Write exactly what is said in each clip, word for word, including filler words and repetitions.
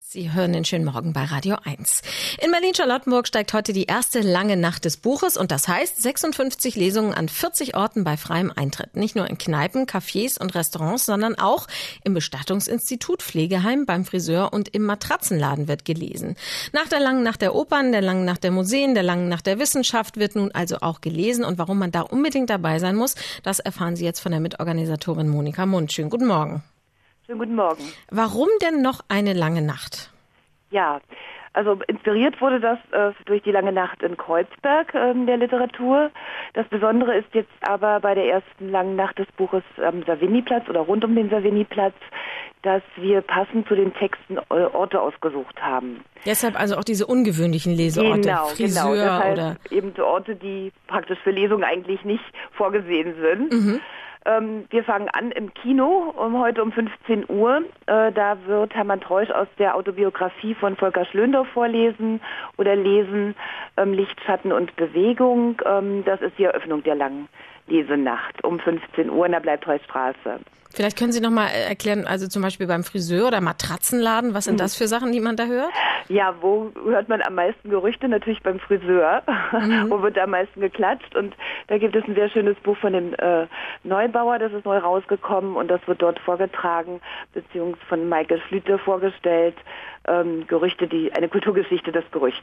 Sie hören den schönen Morgen bei Radio eins. In Berlin-Charlottenburg steigt heute die erste lange Nacht des Buches und das heißt sechsundfünfzig Lesungen an vierzig Orten bei freiem Eintritt. Nicht nur in Kneipen, Cafés und Restaurants, sondern auch im Bestattungsinstitut, Pflegeheim, beim Friseur und im Matratzenladen wird gelesen. Nach der langen Nacht der Opern, der langen Nacht der Museen, der langen Nacht der Wissenschaft wird nun also auch gelesen. Und warum man da unbedingt dabei sein muss, das erfahren Sie jetzt von der Mitorganisatorin Monika Mund. Schönen guten Morgen. Schönen guten Morgen. Warum denn noch eine lange Nacht? Ja, also inspiriert wurde das äh, durch die lange Nacht in Kreuzberg äh, der Literatur. Das Besondere ist jetzt aber bei der ersten langen Nacht des Buches am Savignyplatz oder rund um den Savignyplatz, dass wir passend zu den Texten äh, Orte ausgesucht haben. Deshalb also auch diese ungewöhnlichen Leseorte, genau, Friseur genau. Das heißt, oder eben so Orte, die praktisch für Lesungen eigentlich nicht vorgesehen sind. Mhm. Ähm, wir fangen an im Kino um, heute um fünfzehn Uhr. Äh, da wird Hermann Treusch aus der Autobiografie von Volker Schlöndorff vorlesen oder lesen ähm, Licht, Schatten und Bewegung. Ähm, das ist die Eröffnung der langen Lesenacht um fünfzehn Uhr in der Bleibtreustraße. Vielleicht können Sie noch mal erklären, also zum Beispiel beim Friseur oder Matratzenladen, was sind mhm. das für Sachen, die man da hört? Ja, wo hört man am meisten Gerüchte? Natürlich beim Friseur. Mhm. Wo wird am meisten geklatscht? Und da gibt es ein sehr schönes Buch von dem äh, Neubauer, das ist neu rausgekommen und das wird dort vorgetragen, beziehungsweise von Michael Schlüter vorgestellt. Ähm, Gerüchte, die eine Kulturgeschichte des Gerüchts.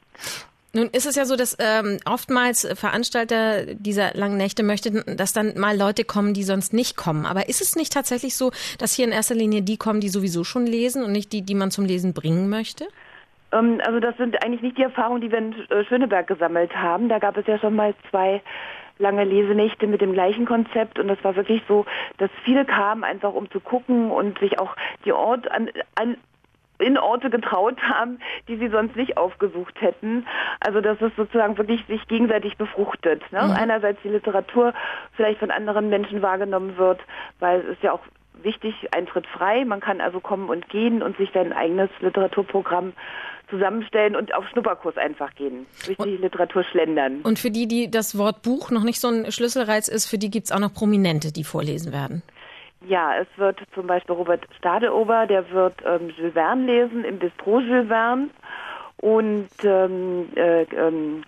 Nun ist es ja so, dass ähm, oftmals Veranstalter dieser langen Nächte möchten, dass dann mal Leute kommen, die sonst nicht kommen. Aber ist es nicht tatsächlich so, dass hier in erster Linie die kommen, die sowieso schon lesen und nicht die, die man zum Lesen bringen möchte? Ähm, also das sind eigentlich nicht die Erfahrungen, die wir in Schöneberg gesammelt haben. Da gab es ja schon mal zwei lange Lesenächte mit dem gleichen Konzept und das war wirklich so, dass viele kamen einfach um zu gucken und sich auch die Ort an, an in Orte getraut haben, die sie sonst nicht aufgesucht hätten. Also dass es sozusagen wirklich sich gegenseitig befruchtet. Ne? Mhm. Einerseits die Literatur vielleicht von anderen Menschen wahrgenommen wird, weil es ist ja auch wichtig, Eintritt frei. Man kann also kommen und gehen und sich sein eigenes Literaturprogramm zusammenstellen und auf Schnupperkurs einfach gehen, durch die Literatur schlendern. Und für die, die das Wort Buch noch nicht so ein Schlüsselreiz ist, für die gibt es auch noch Prominente, die vorlesen werden. Ja, es wird zum Beispiel Robert Stadeober, der wird ähm, Jules Verne lesen, im Bistro Jules Verne. Und ähm, äh, ähm,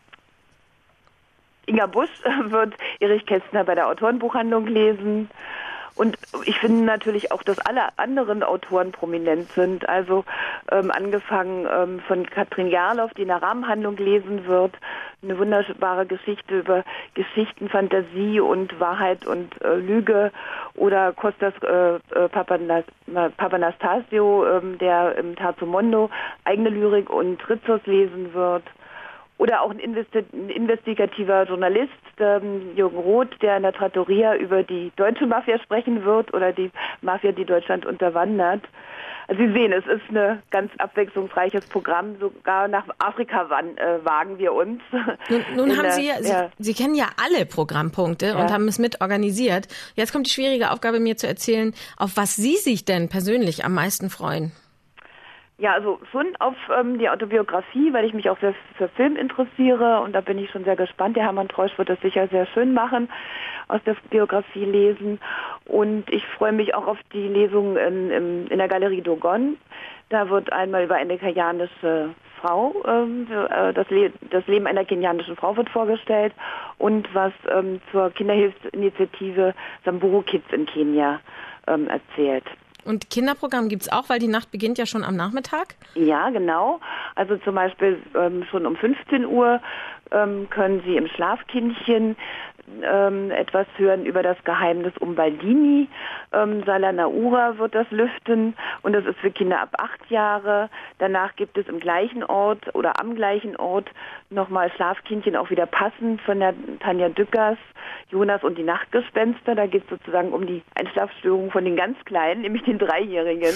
Inga Busch wird Erich Kästner bei der Autorenbuchhandlung lesen. Und ich finde natürlich auch, dass alle anderen Autoren prominent sind. Also ähm, angefangen ähm, von Katrin Jarloff, die in der Rahmenhandlung lesen wird. Eine wunderbare Geschichte über Geschichten, Fantasie und Wahrheit und äh, Lüge. Oder Kostas äh, äh, Papanas, Papanastasio, äh, der im Terzo Mondo eigene Lyrik und Rizos lesen wird. Oder auch ein, investi- ein investigativer Journalist, ähm, Jürgen Roth, der in der Trattoria über die deutsche Mafia sprechen wird oder die Mafia, die Deutschland unterwandert. Also Sie sehen, es ist ein ganz abwechslungsreiches Programm. Sogar nach Afrika wan- äh, wagen wir uns. Nun, nun haben der, Sie ja, Sie, ja. Sie kennen ja alle Programmpunkte ja. und haben es mit organisiert. Jetzt kommt die schwierige Aufgabe, mir zu erzählen, auf was Sie sich denn persönlich am meisten freuen. Ja, also schon auf ähm, die Autobiografie, weil ich mich auch sehr für Film interessiere und da bin ich schon sehr gespannt. Der Hermann Treusch wird das sicher sehr schön machen, aus der Biografie lesen. Und ich freue mich auch auf die Lesung in, in, in der Galerie Dogon. Da wird einmal über eine kenianische Frau, ähm, das, Le- das Leben einer kenianischen Frau wird vorgestellt und was ähm, zur Kinderhilfsinitiative Samburu Kids in Kenia ähm, erzählt. Und Kinderprogramm gibt es auch, weil die Nacht beginnt ja schon am Nachmittag? Ja, genau. Also zum Beispiel ähm, schon um fünfzehn Uhr ähm, können Sie im Schlafkindchen ähm, etwas hören über das Geheimnis um Baldini. Ähm, Sala Naura wird das lüften und das ist für Kinder ab acht Jahre. Danach gibt es im gleichen Ort oder am gleichen Ort nochmal Schlafkindchen, auch wieder passend von der Tanja Dückers, Jonas und die Nachtgespenster. Da geht es sozusagen um die Einschlafstörung von den ganz Kleinen, nämlich den Dreijährigen.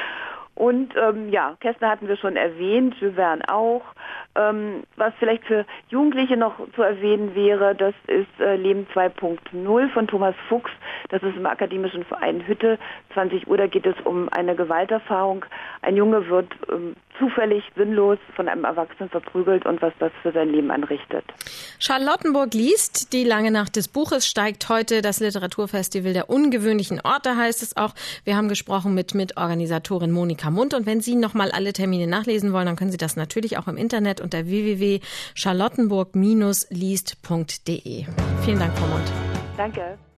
Und ähm, ja, Kästner hatten wir schon erwähnt, Jules Verne auch. Ähm, was vielleicht für Jugendliche noch zu erwähnen wäre, das ist äh, Leben zwei Punkt null von Thomas Fuchs. Das ist im Akademischen Verein Hütte, zwanzig Uhr, da geht es um eine Gewalterfahrung. Ein Junge wird ähm, zufällig, sinnlos von einem Erwachsenen verprügelt und was das für sein Leben anrichtet. Charlottenburg liest. Die lange Nacht des Buches steigt heute das Literaturfestival der ungewöhnlichen Orte, heißt es auch. Wir haben gesprochen mit Mitorganisatorin Monika Mundt. Und wenn Sie nochmal alle Termine nachlesen wollen, dann können Sie das natürlich auch im Internet unter w w w punkt charlottenburg Bindestrich liest punkt d e. Vielen Dank, Frau Mundt. Danke.